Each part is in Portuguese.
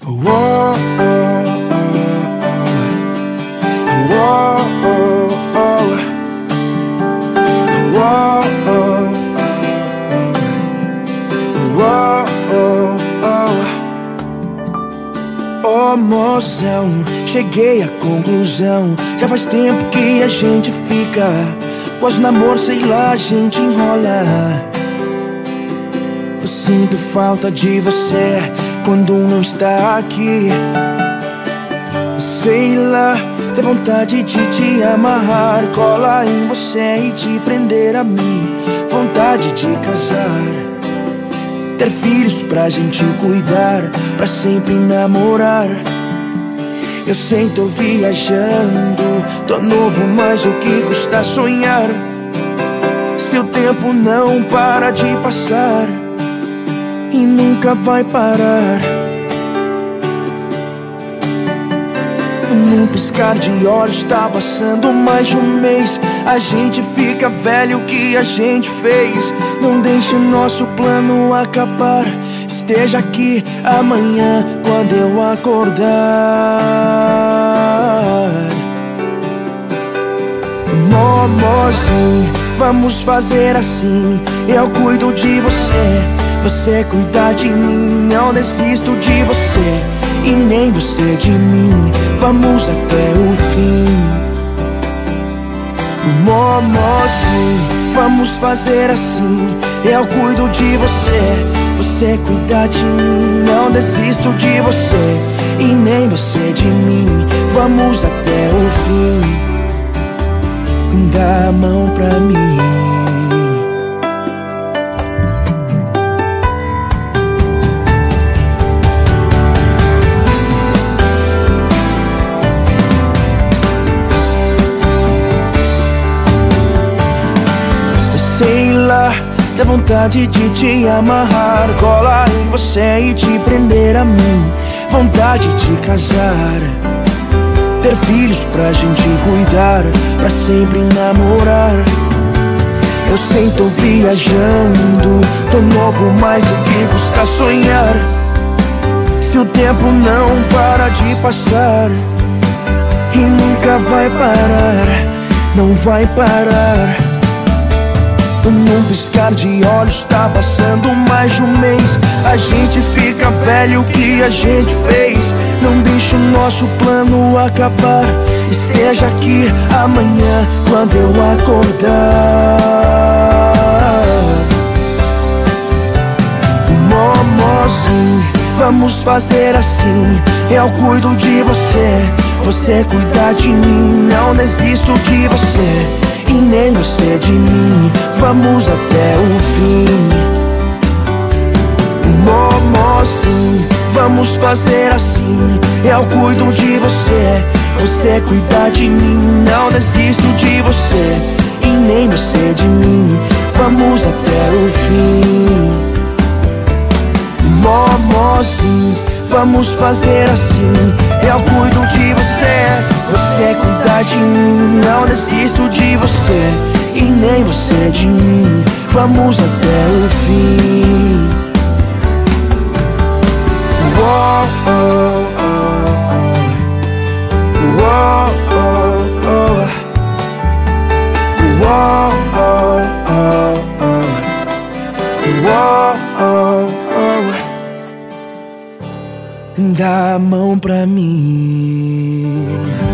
Uou, uou, uou, oh, mozão, cheguei à conclusão. Já faz tempo que a gente fica, pós-namoro, sei lá, a gente enrola. Eu sinto falta de você quando não está aqui. Sei lá, tem vontade de te amarrar, colar em você e te prender a mim. Vontade de casar, ter filhos pra gente cuidar, pra sempre namorar. Eu sei, tô viajando, tô novo, mas o que custa sonhar? Seu tempo não para de passar e nunca vai parar. Num piscar de olhos tá passando mais de um mês. A gente fica velho, o que a gente fez? Não deixe o nosso plano acabar. Esteja aqui amanhã quando eu acordar. Momozinho, vamos fazer assim. Eu cuido de você, você cuida de mim. Não desisto de você e nem você de mim. Vamos até o fim. Momozinho, vamos fazer assim. Eu cuido de você, você cuida de mim. Não desisto de você e nem você de mim. Vamos até o fim. Dá a mão pra mim. Sei lá, dá vontade de te amarrar, colar em você e te prender a mim. Vontade de casar, ter filhos pra gente cuidar, pra sempre namorar. Eu sei, tô viajando, tô novo, mas o que custa sonhar? Se o tempo não para de passar e nunca vai parar, não vai parar. Num piscar de olhos tá passando mais de um mês. A gente fica velho, o que a gente fez? Não deixe o nosso plano acabar. Esteja aqui amanhã quando eu acordar. Momozinho, vamos fazer assim. Eu cuido de você, você cuida de mim. Não desisto de você e nem você de mim. Vamos até o fim. Momozinho, vamos fazer assim. Eu cuido de você, você cuida de mim. Não desisto de você e nem você de mim. Vamos até o fim. Momozinho, vamos fazer assim. Eu cuido de você, você cuida de mim. Não desisto de você e nem você de mim. Vamos até o fim. Uou, oh, oh, oh. Uou, oh, oh. Uou, oh, oh, oh. Uou, oh, oh. Dá a mão pra mim.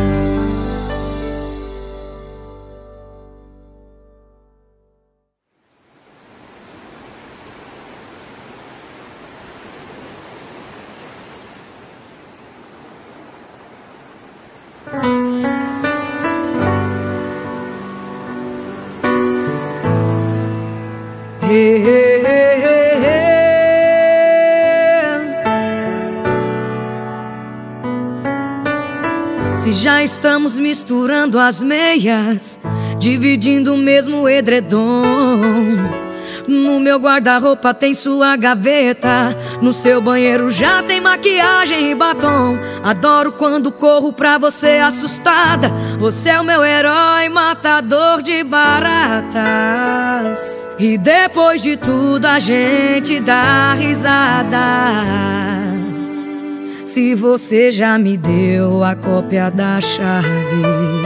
Se já estamos misturando as meias, dividindo o mesmo edredom. No meu guarda-roupa tem sua gaveta, no seu banheiro já tem maquiagem e batom. Adoro quando corro pra você assustada. Você é o meu herói, matador de baratas. E depois de tudo a gente dá risada. Se você já me deu a cópia da chave,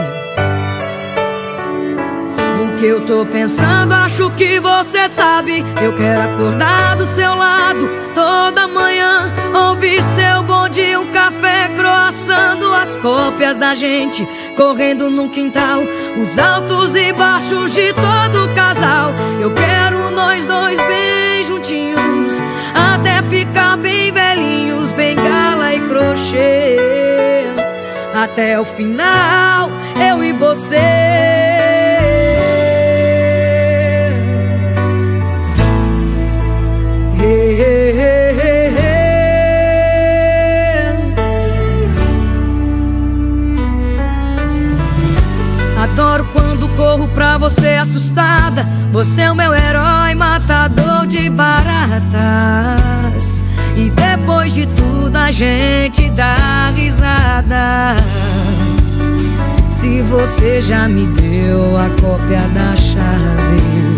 o que eu tô pensando, acho que você sabe. Eu quero acordar do seu lado toda manhã, ouvir seu bonde, um café, croissant, duas cópias da gente correndo num quintal, os altos e baixos de todo casal. Eu quero nós dois bem juntinhos, até ficar bem velhinhos, bengala e crochê, até o final, eu e você. Adoro quando corro pra você assustada. Você é o meu herói, matador de baratas. E depois de tudo a gente dá risada. Se você já me deu a cópia da chave,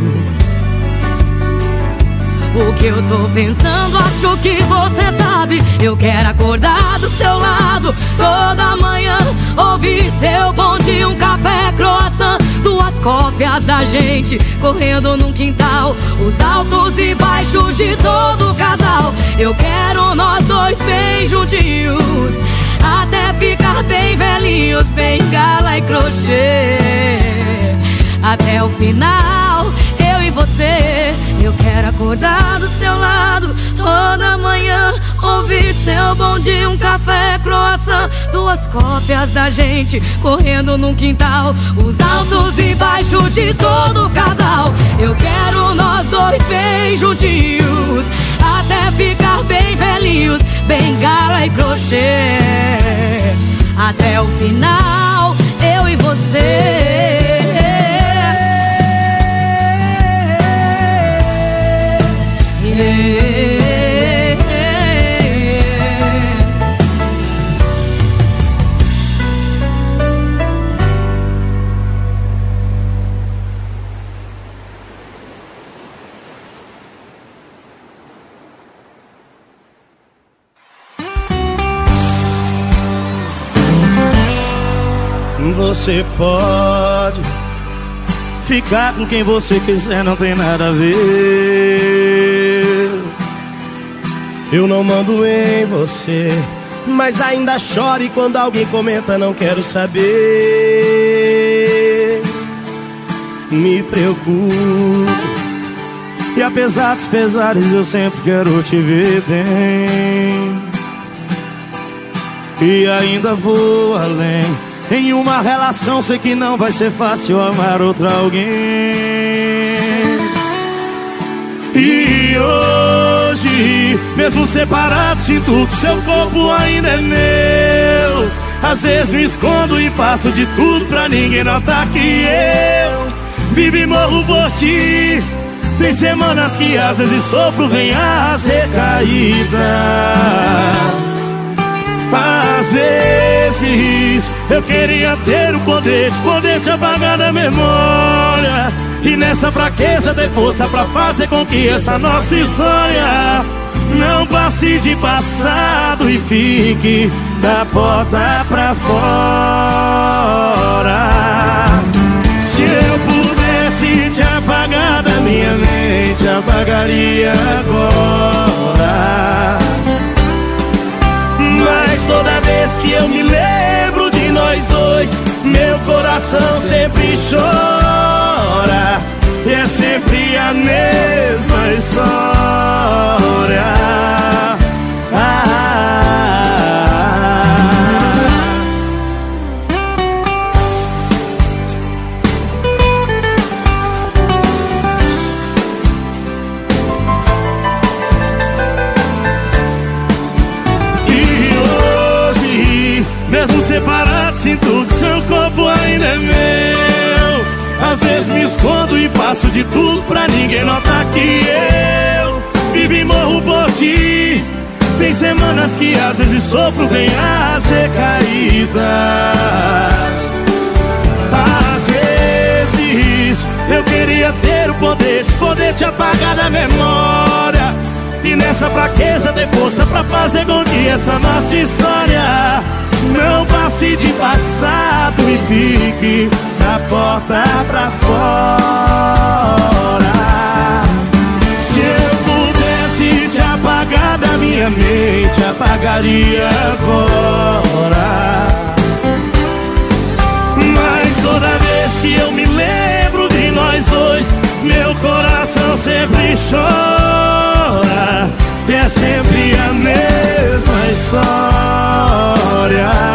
o que eu tô pensando, acho que você sabe. Eu quero acordar do seu lado toda manhã, ouvir seu bonde, um café, croissant, duas cópias da gente correndo num quintal, os altos e baixos de todo casal. Eu quero nós dois bem juntinhos, até ficar bem velhinhos, bengala e crochê, até o final, eu e você. Eu quero acordar do seu lado toda manhã, ouvir seu bonde, um café, croissant, duas cópias da gente correndo num quintal, os altos e baixos de todo casal. Eu quero nós dois bem juntinhos, até ficar bem velhinhos, bengala e crochê, até o final, eu e você. Você pode ficar com quem você quiser, não tem nada a ver. Eu não mando em você, mas ainda chore quando alguém comenta, não quero saber. Me preocupo, e apesar dos pesares eu sempre quero te ver bem. E ainda vou além, em uma relação sei que não vai ser fácil amar outra alguém. E hoje, mesmo separado, sinto que seu corpo ainda é meu. Às vezes me escondo e faço de tudo pra ninguém notar que eu vivo e morro por ti. Tem semanas que às vezes sofro, vem as recaídas. Às vezes eu queria ter o poder de te apagar da memória, e nessa fraqueza ter força pra fazer com que essa nossa história não passe de passado e fique da porta pra fora. Se eu pudesse te apagar da minha mente, apagaria agora. Mas toda vez que eu me lembro de nós dois, meu coração sempre chora. E é sempre a mesma história. Mesmo separado, sinto que seu corpo ainda é meu. Às vezes me escondo e faço de tudo pra ninguém notar que eu vivo e morro por ti. Tem semanas que às vezes sofro, vem as recaídas. Às vezes eu queria ter o poder de te apagar da memória, e que nessa fraqueza dê força pra fazer com que essa nossa história não passe de passado e fique da porta pra fora. Se eu pudesse te apagar da minha mente, apagaria agora. Mas toda vez que eu me lembro de nós dois, meu coração sempre chora. É sempre a mesma história.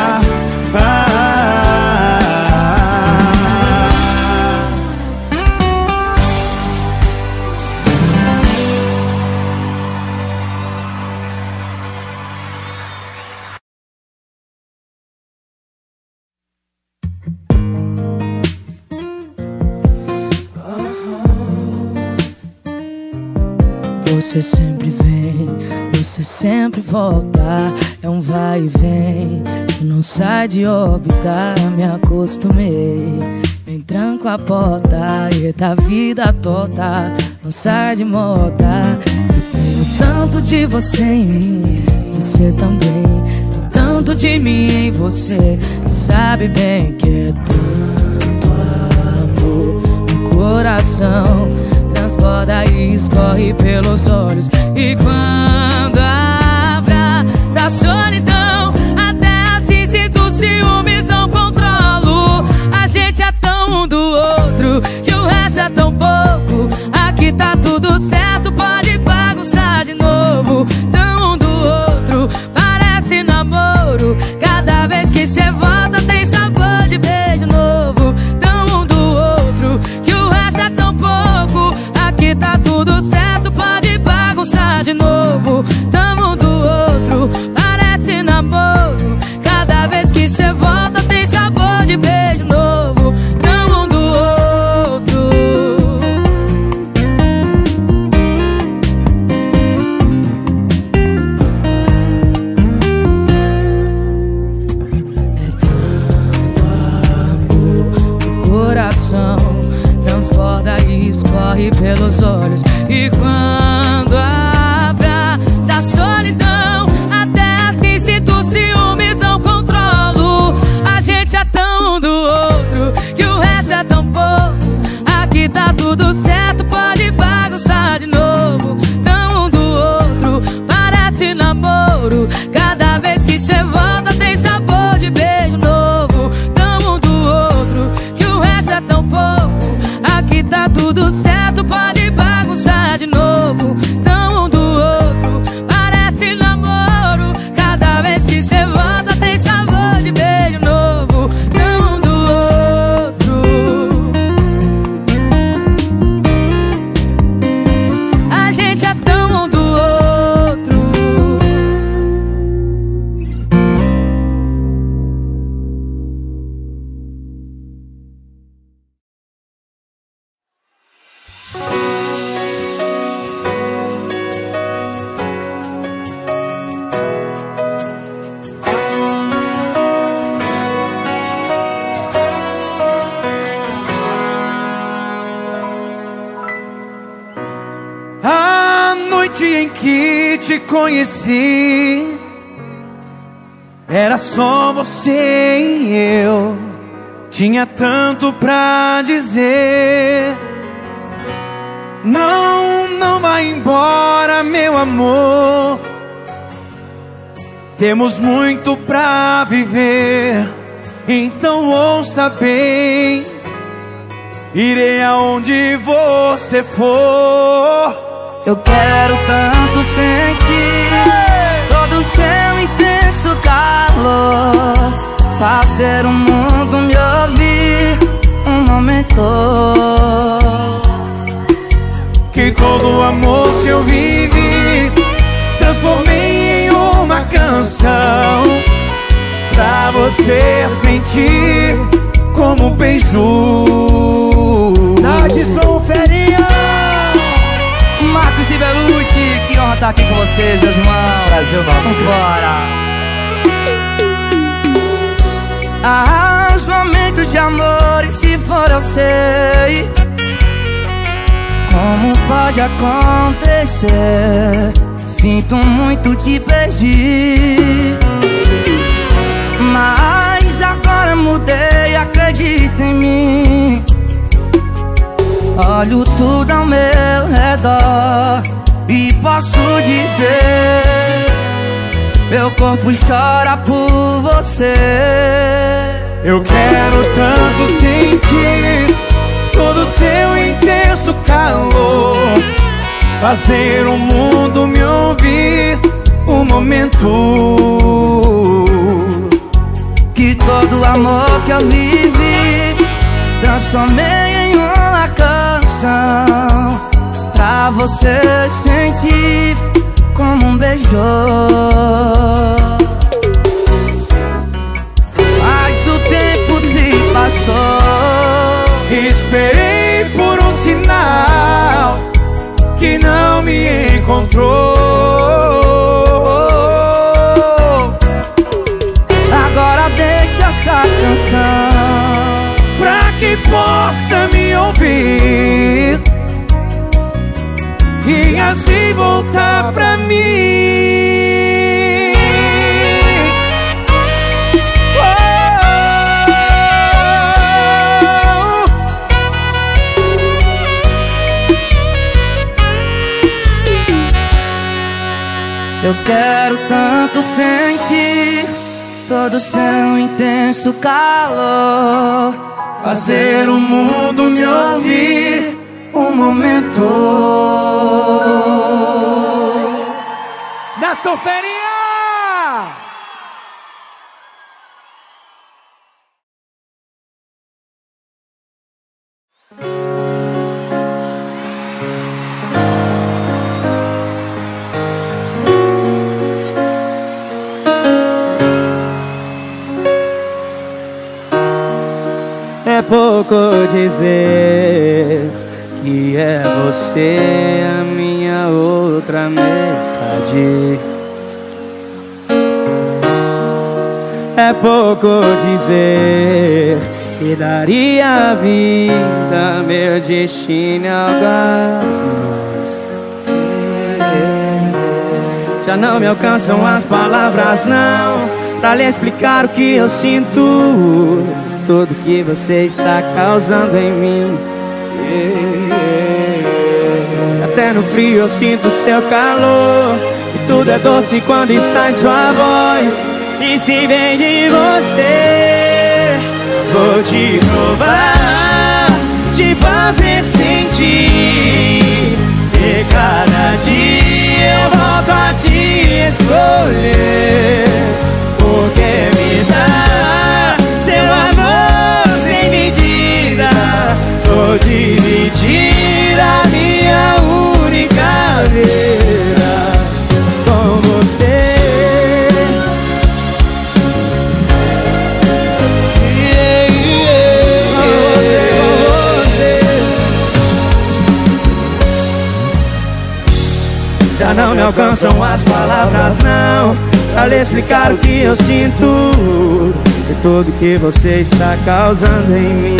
Você sempre vem, você sempre volta. É um vai e vem que não sai de órbita. Me acostumei, nem tranco a porta. E da vida torta, não sai de moda. Eu tenho tanto de você em mim, você também. Tem tanto de mim em você. Sabe bem que é tanto amor no coração. Transborda e escorre pelos olhos. E quando abraça a solidão, até assim sinto ciúmes, não controlo. A gente é tão um do outro que o resto é tão pouco. Aqui tá tudo certo, pode bagunçar de novo. Tão um do outro, parece namoro. Cada vez que cê volta tem sabor de beijo novo. Tão um do outro que o resto é tão pouco. Aqui tá tudo certo, pode bagunçar de novo. Tamo um do outro, parece namoro. Cada vez que cê volta tem sabor de beijo novo. Tamo um do outro. É tanto amor no coração. Transborda e escorre pelos olhos. E quando abraça a solidão, até assim sinto ciúmes, não controlo. A gente é tão um do outro que o resto é tão pouco. Aqui tá tudo certo, pode bagunçar de novo. Tão um do outro, parece namoro. Cada vez que cê volta tem sabor de beijo novo. Tão um do outro que o resto é tão pouco. Aqui tá tudo certo, pode bagunçar de novo. Tão um do outro, parece namoro. Cada vez que cê volta tem sabor de beijo novo. Tão um do outro. A gente é tão um do outro. A noite em que te conheci, era só você e eu. Tinha tanto pra dizer. Não, não vai embora, meu amor. Temos muito pra viver. Então ouça bem. Irei aonde você for. Eu quero tanto sentir todo o seu intenso calor. Fazer o mundo me ouvir um momento. Que todo o amor que eu vivi transformei em uma canção pra você sentir como um beiju. Nadson Ferinha, Marcos e Belucci, que honra estar aqui com vocês, meus irmãos. Brasil nosso. Vamos embora. Os momentos de amor, e se for eu sei, Como pode acontecer? Sinto muito te perder, mas agora mudei, acredita em mim. Olho tudo ao meu redor e posso dizer: meu corpo chora por você. Eu quero tanto sentir todo o seu intenso calor, fazer o mundo me ouvir um momento, que todo o amor que eu vivi transformei em uma canção, pra você sentir como um beijou. Mas o tempo se passou, esperei por um sinal que não me encontrou. Agora deixa essa canção pra que possa me ouvir e assim voltar pra mim. Eu quero tanto sentir todo o seu intenso calor, Fazer o mundo me ouvir um momento. Nação Ferinha! É pouco dizer que é você a minha outra metade. É pouco dizer que daria a vida, meu destino é algo a mais. Já não me alcançam as palavras não pra lhe explicar o que eu sinto, tudo que você está causando em mim. Até no frio eu sinto seu calor, e tudo é doce quando está em sua voz. E se vem de você, vou te provar, te fazer sentir que cada dia eu volto a te escolher, porque me dá seu amor sem medida. Vou dividir a minha única vida com você. Já não me alcançam as palavras não pra lhe explicar o que eu sinto e tudo que você está causando em mim.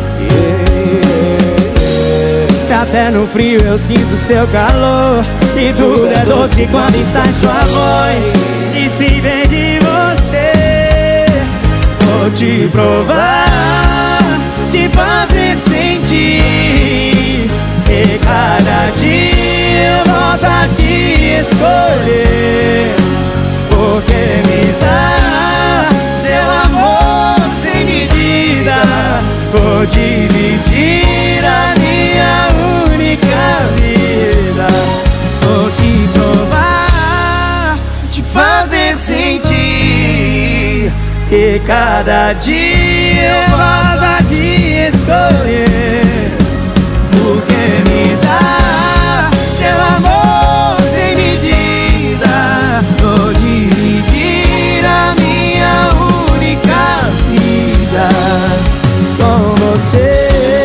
Até no frio eu sinto seu calor, e tudo é doce quando está em sua voz. E se vem de você, vou te provar, te fazer sentir que cada dia eu volto a te escolher, porque me dá seu amor sem medida. Vou dividir a minha única vida. Vou te provar, te fazer sentir que cada dia eu volto a te escolher, porque me dá seu amor sem medida. Vou dividir a minha única vida com você.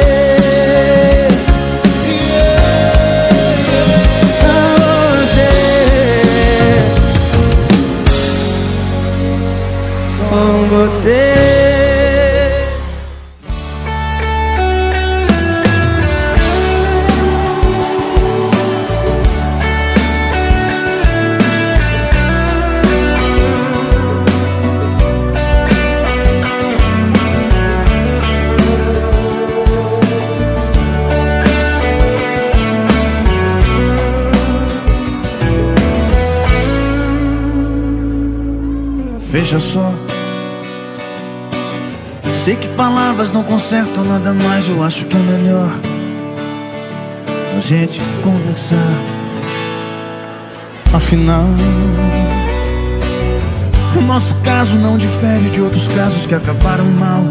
Com você. Veja só, sei que palavras não consertam nada mais. Eu acho que é melhor a gente conversar. Afinal, o nosso caso não difere de outros casos que acabaram mal.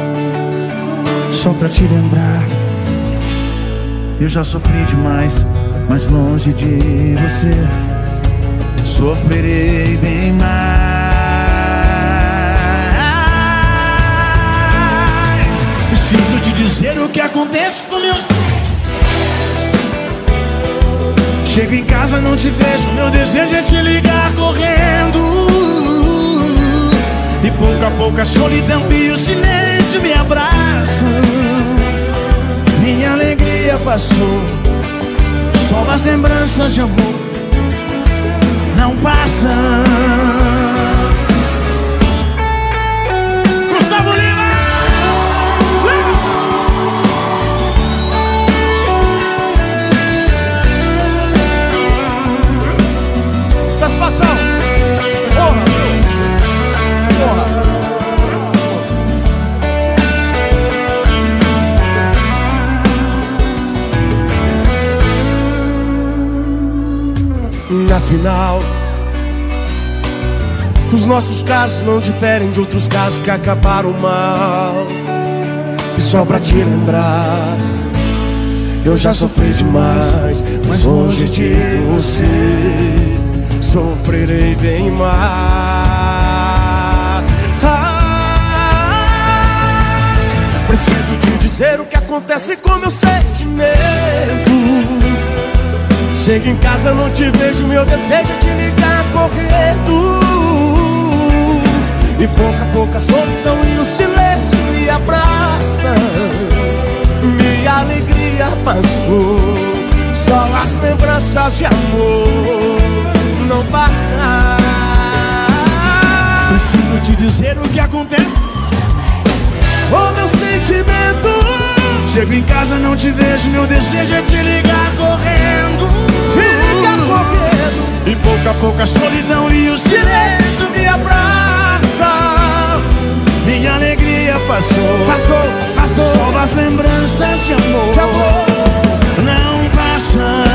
Só pra te lembrar, eu já sofri demais, mas longe de você sofrerei bem mais. Preciso te dizer o que acontece com meus... Chego em casa, não te vejo, meu desejo é te ligar correndo. E pouco a pouco a solidão e o silêncio me abraçam. Minha alegria passou, só as lembranças de amor não passam. Gustavo Lima! Satisfação! Porra! Porra! Afinal, os nossos casos não diferem de outros casos que acabaram mal. E só pra te lembrar, eu já sofri demais, mas longe de você sofrerei bem mais. Preciso te dizer o que acontece com meu sentimento. Chego em casa, não te vejo, meu desejo é te ligar correndo. E pouco a pouco a solidão e o silêncio me abraçam. Minha alegria passou, só as lembranças de amor não passam. Preciso te dizer o que acontece. Oh, meu sentimento. Chego em casa, não te vejo, meu desejo é te ligar correndo. Ligar correndo. E pouco a pouco a solidão e o silêncio me abraçam. Minha alegria passou, passou. Só as lembranças de amor não passam.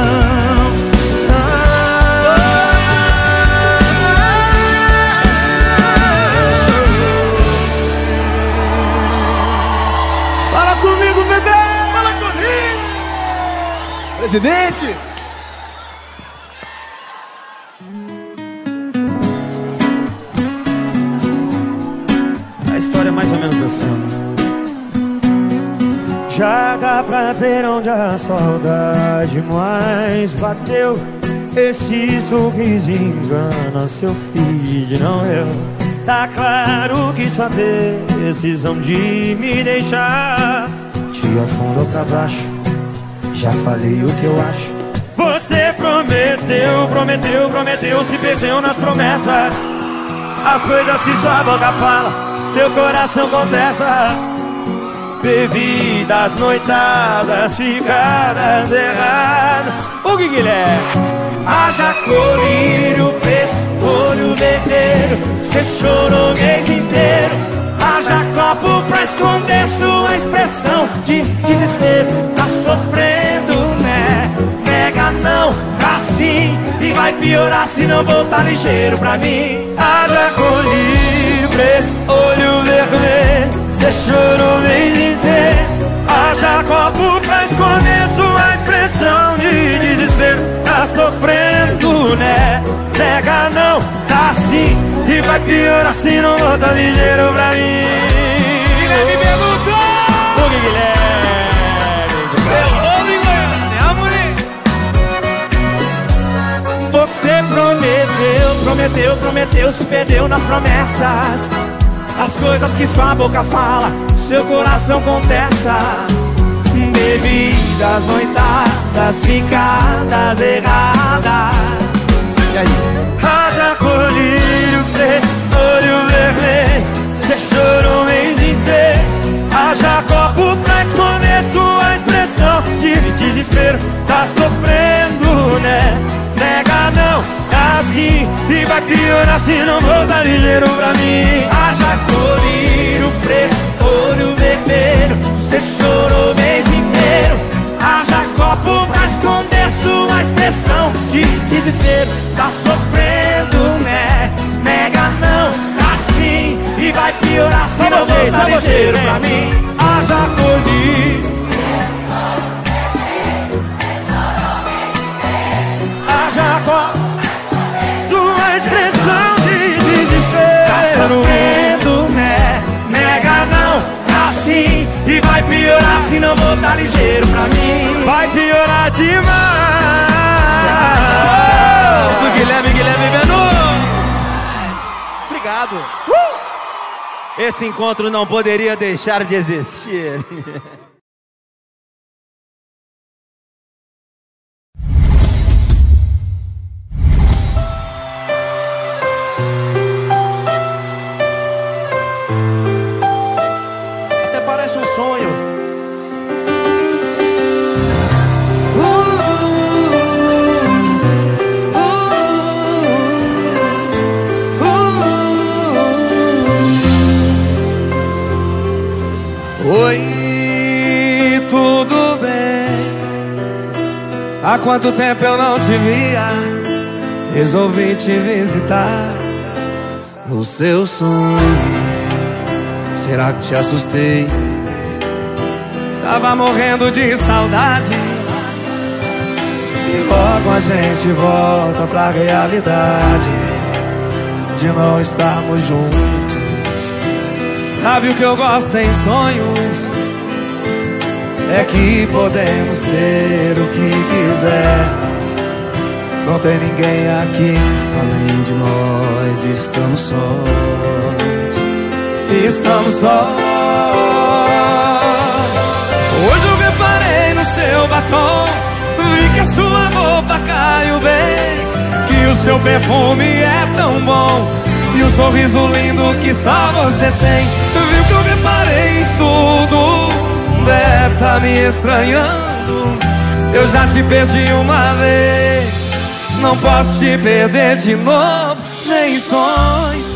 Fala comigo, bebê! Fala comigo! Presidente! A história é mais ou menos assim. Já dá pra ver onde a saudade mais bateu. Esse sorriso engana seu feed, não eu. Tá claro que sua decisão de me deixar te afundou pra baixo. Já falei o que eu acho. Você prometeu, se perdeu nas promessas. As coisas que sua boca fala, seu coração contesta. Bebidas, noitadas, ficadas erradas. O que ele é? Haja colírio, olho vermelho. Cê chorou o mês inteiro. Haja copo pra esconder sua expressão de desespero. Tá sofrendo, né? Nega não, tá sim. E vai piorar se não voltar ligeiro pra mim. Haja colírio, olho vermelho. Cê chorou o mês inteiro. Haja copo pra esconder sua expressão de desespero. Tá sofrendo, né? Nega não, tá sim. E vai piorar se não volta ligeiro pra mim. Guilherme perguntou. O que Guilherme? Você prometeu, se perdeu nas promessas. As coisas que sua boca fala, seu coração contesta. Bebidas, noitadas, ficadas erradas. E aí? Haja colírio, olho vermelho. Cê chorou o mês inteiro. Haja copo pra esconder sua expressão de desespero. Tá sofrendo, né? Nega não, tá assim. assim e vai piorar se não voltar ligeiro pra mim. Haja colírio, preço, olho vermelho, cê chorou o mês inteiro. Haja copo pra esconder sua expressão de desespero. Tá sofrendo, né? Nega não, tá sim e vai piorar se não voltar ligeiro pra mim. Haja colírio, haja copo, sua expressão de desespero. Tá sofrendo, né? Nega não, tá sim e vai piorar se não voltar ligeiro pra mim. Vai piorar demais. Do Guilherme Benu. Obrigado. Esse encontro não poderia deixar de existir. Até parece um sonho. Oi, tudo bem? Há quanto tempo eu não te via? Resolvi te visitar no seu sonho. Será que te assustei? Tava morrendo de saudade e logo a gente volta pra realidade de não estarmos juntos. Sabe o que eu gosto em sonhos? É que podemos ser o que quiser. Não tem ninguém aqui além de nós. Estamos sós. Estamos sós. Hoje eu reparei no seu batom, vi que a sua roupa caiu bem, que o seu perfume é tão bom e o sorriso lindo que só você tem. Viu que eu reparei em tudo, deve tá me estranhando. Eu já te perdi uma vez, não posso te perder de novo, nem sonho.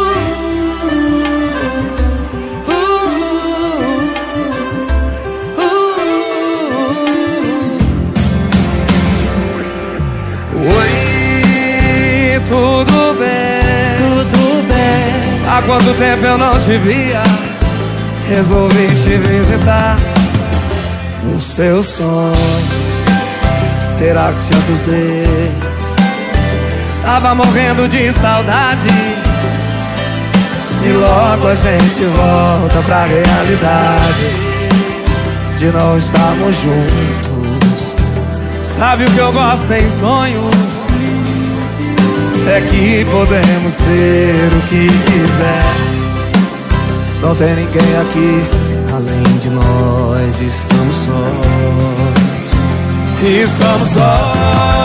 Oi, tudo bem? Há quanto tempo eu não te via? Resolvi te visitar no seu sonho. Será que te assustei? Tava morrendo de saudade e logo a gente volta pra realidade de não estarmos juntos. Sabe o que eu gosto em sonhos? É que podemos ser o que quiser. Não tem ninguém aqui além de nós. Estamos sós. Estamos sós.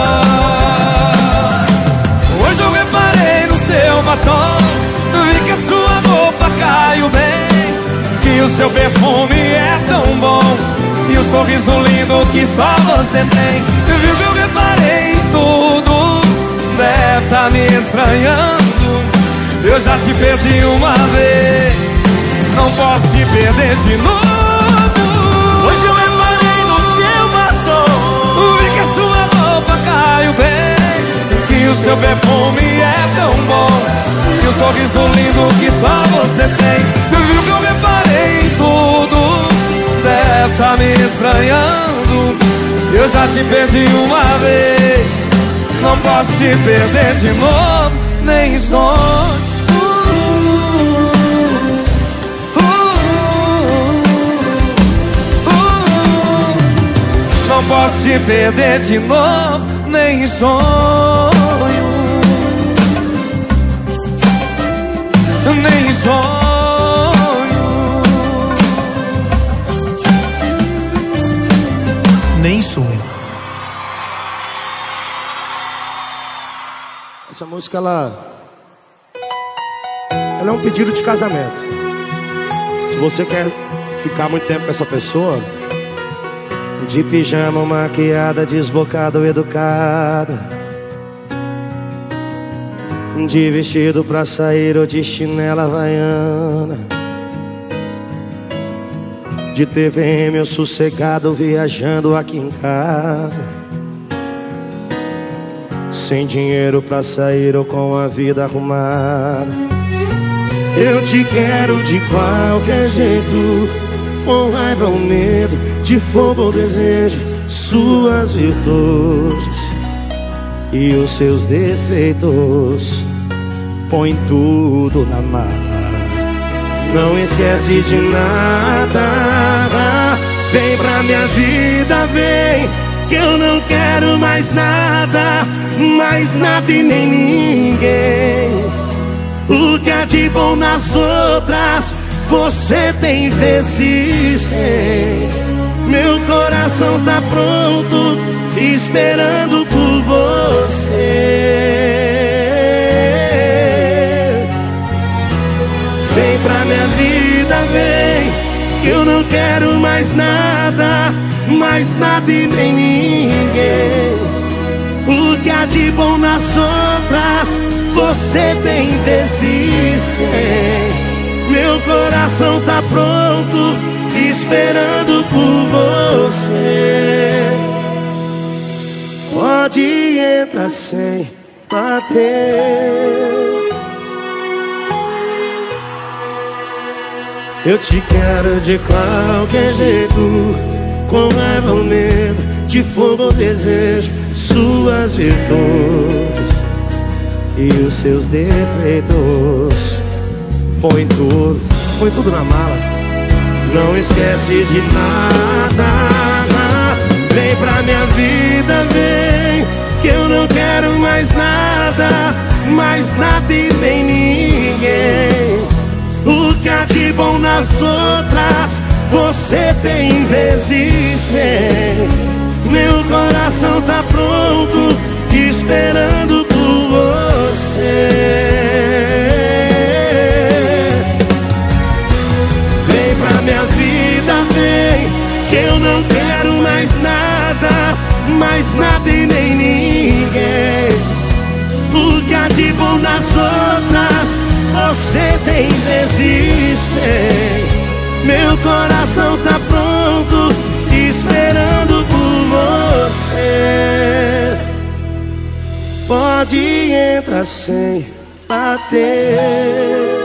Hoje eu reparei no seu batom, vi que a sua roupa caiu bem, que o seu perfume é tão bom e o sorriso lindo que só você tem. Viu que eu reparei em tudo, deve tá me estranhando. Eu já te perdi uma vez, não posso te perder de novo. Hoje eu reparei no seu batom, vi que a sua roupa caiu bem, que o seu perfume é tão bom e o sorriso lindo que só você tem. Viu que eu reparei em tudo, deve tá me estranhando. Eu já te perdi uma vez, não posso te perder de novo, nem sonho. Não posso te perder de novo, nem sonho. Nem sonho. Nem sonho. Essa música, ela é um pedido de casamento. Se você quer ficar muito tempo com essa pessoa, de pijama, maquiada, desbocada ou educada, de vestido pra sair ou de chinela havaiana, de TVM ou sossegado viajando aqui em casa, sem dinheiro pra sair ou com a vida arrumada. Eu te quero de qualquer jeito, com raiva ou medo, de fogo ou desejo, suas virtudes e os seus defeitos, põe tudo na mala. Não esquece de nada, vem pra minha vida, vem, que eu não quero mais nada e nem ninguém. O que há de bom nas outras, você tem vezes 100. Meu coração tá pronto, esperando por você. Vem pra minha vida, vem, que eu não quero mais nada e nem ninguém. O que há de bom nas outras, você tem vezes 100. Meu coração tá pronto, esperando por você. Pode entrar sem bater. Eu te quero de qualquer jeito, com raiva ou medo, de fogo ou desejo, suas virtudes e os seus defeitos, põe tudo na mala. Não esquece de nada, vem pra minha vida, vem, que eu não quero mais nada e nem ninguém. O que há de bom nas outras, você tem vezes 100. Meu coração tá pronto, esperando por você. Vem pra minha vida, vem, que eu não quero mais nada e nem ninguém. O que há de bom nas outras, você tem vezes 100. Meu coração tá pronto, esperando por você. Pode entrar sem bater.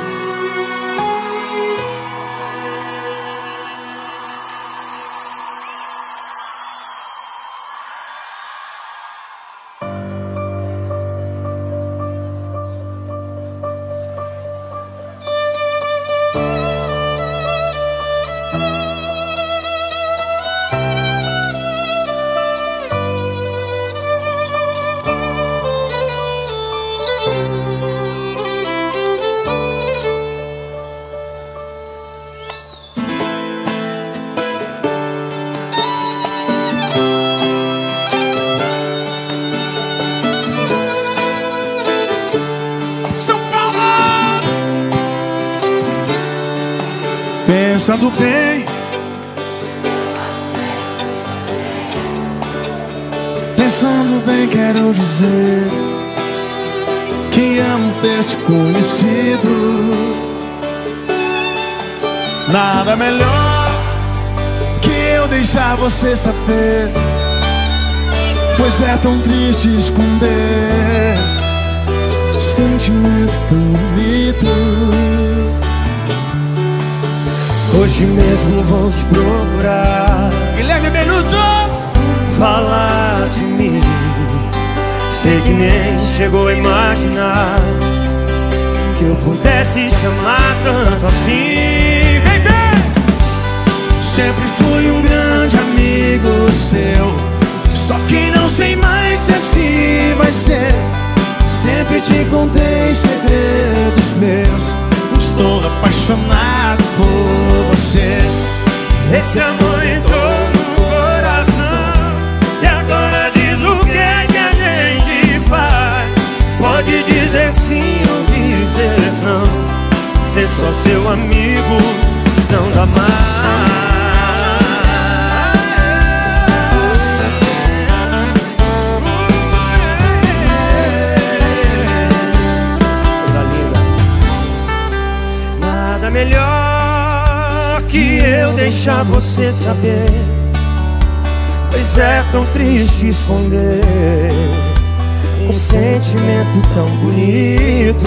Pensando bem, pensando bem, quero dizer que amo ter te conhecido. Nada melhor que eu deixar você saber, pois é tão triste esconder um sentimento tão bonito. Hoje mesmo vou te procurar, Guilherme Benuto, falar de mim. Sei que nem chegou a imaginar que eu pudesse te amar tanto assim. Vem, vem! sempre fui um grande amigo seu, só que não sei mais se assim vai ser. Sempre te contei segredos meus, estou apaixonado por você. Esse amor entrou no coração e agora diz o que é que a gente faz. Pode dizer sim ou dizer não, ser só seu amigo não dá mais. que eu deixar você saber, pois é tão triste esconder um sentimento tão bonito.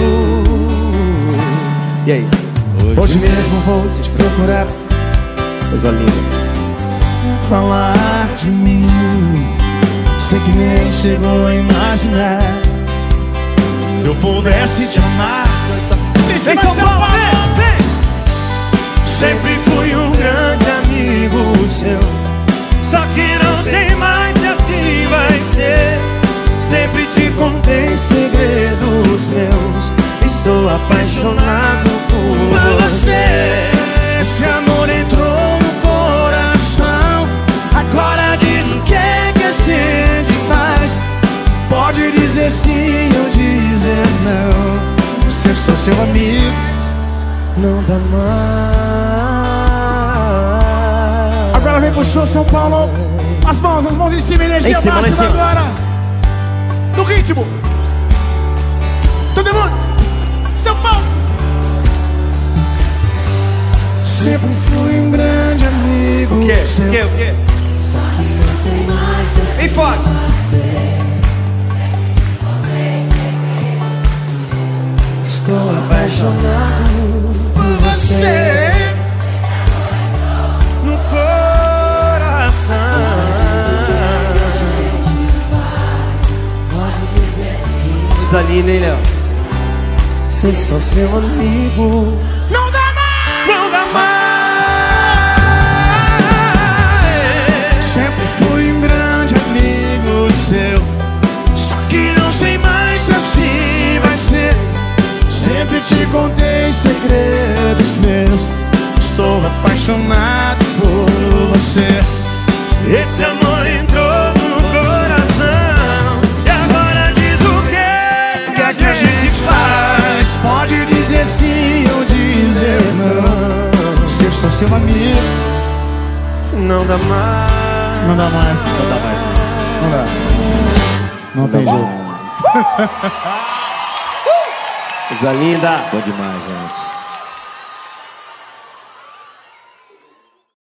E aí? Hoje mesmo vou te procurar, Coisa linda. falar de mim. Sei que nem chegou a imaginar. Eu pudesse te amar. Vem, São Paulo, vem! Sempre fui um grande amigo seu, só que não sei mais se assim vai ser. Sempre te contei segredos meus, estou apaixonado por você. Esse amor entrou no coração, agora diz o que é que a gente faz. Pode dizer sim ou dizer não, ser só seu amigo não dá mais. Agora vem pro show, São Paulo. As mãos em cima, energia máxima agora. No ritmo. Todo mundo. São Paulo. Sempre fui um grande amigo. O quê? O quê? Vem fora. Estou apaixonado por você. No coração. Coisa linda, hein, Léo? Ser só seu amigo Não dá mais. não dá mais. Sempre fui um grande amigo seu, só que não sei mais se assim vai ser. Sempre te contei segredos meus, estou apaixonado por você. Esse amor entrou no coração, e agora diz o que é que a gente faz. Pode dizer sim ou dizer não, ser só seu amigo não dá mais. Não dá mais. Não dá mais. Não dá. Não tem jeito. Coisa linda. Bom demais, gente.